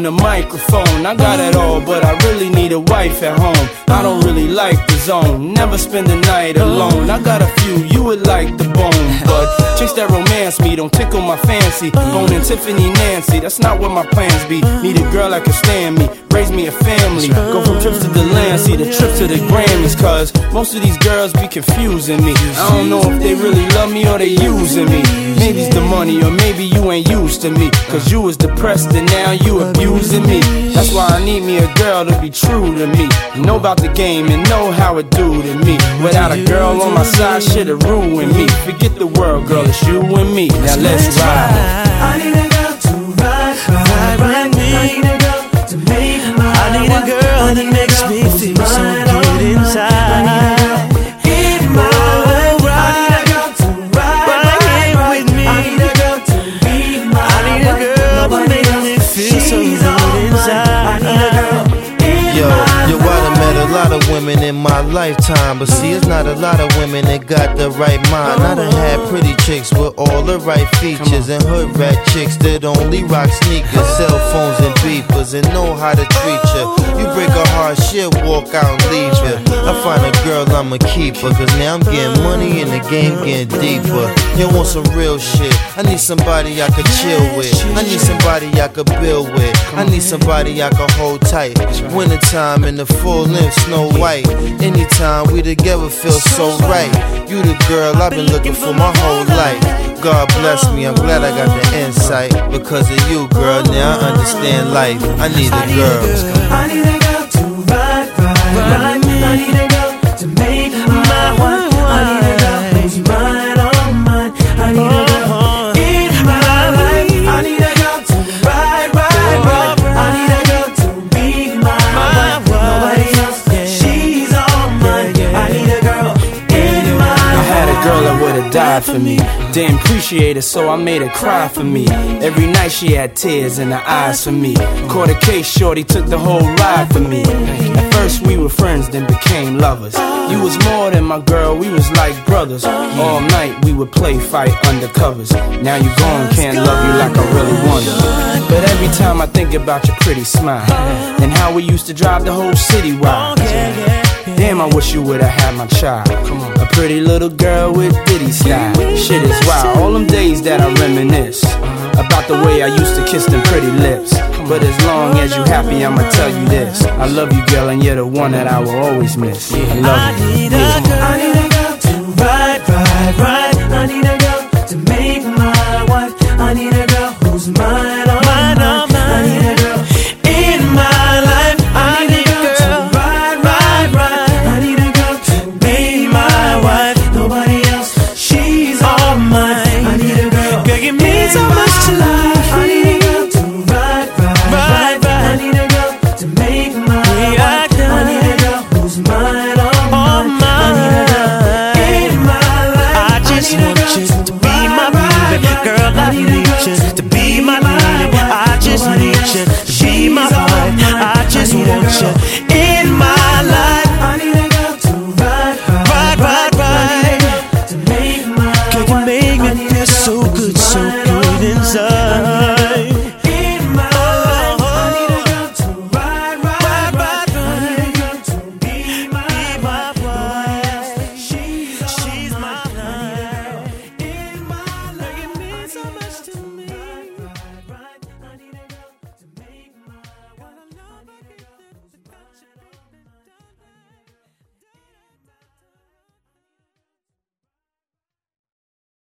the microphone. I got it all, but I really need a wife at home. I don't really like the zone, never spend the night alone. I got a few, you would like the bone, but chicks that romance me don't tickle my fancy. Bone and Tiffany Nancy, that's not what my plans be. Need a girl that can stand me, raise me a family. Go from trips to the land, see the trips to the Grammys. Cause most of these girls be confusing me. I don't know if they really love me or they using me. Maybe it's the money or maybe you ain't used to me. Cause you was depressed and now you abusing me. That's why I need me a girl to be true to me, know about the game and know how it do to me. Without a girl on my side, shit'll ruin me. Forget the world, girl, it's you and me. Now let's ride. I need a girl to ride with me. I need a girl to make my I need a girl that makes me feel so good inside. Women in my lifetime, but see, it's not a lot of women that got the right mind. I done had pretty chicks with all the right features, and hood rat chicks that only rock sneakers, cell phones and beepers, and know how to treat you. You break a heart, she'll walk out and leave you. I find a girl, I'ma keep her, cause now I'm getting money and the game getting deeper. You want some real shit, I need somebody I could chill with. I need somebody I could build with. I need somebody I could hold tight. Wintertime in the full length, Snow White. Anytime we together feel so right. You the girl I've been looking for my whole life. God bless me, I'm glad I got the insight. Because of you, girl, now I understand life. I need a girl. I need a girl to ride me. I need a girl to make my one. I need a girl who's mine, all mine. I need a girl in my life. I need a girl to ride. I need a girl to be my wife. Nobody else, she's all mine. I need a girl in my life. I had a girl that would've died for me. Didn't appreciate it, so I made her cry for me. Every night she had tears in her eyes for me. Caught a case, shorty took the whole ride for me. At first we were friends, then became lovers. You was more than my girl, we was like brothers. All night we would play fight undercovers. Now you gone, can't love you like I really wanted. But every time I think about your pretty smile and how we used to drive the whole city wild. Damn, I wish you would've had my child. A pretty little girl with ditty style. Shit is wild, all them days that I reminisce about the way I used to kiss them pretty lips. But as long as you happy, I'ma tell you this: I love you, girl, and you're the one that I will always miss. I love you.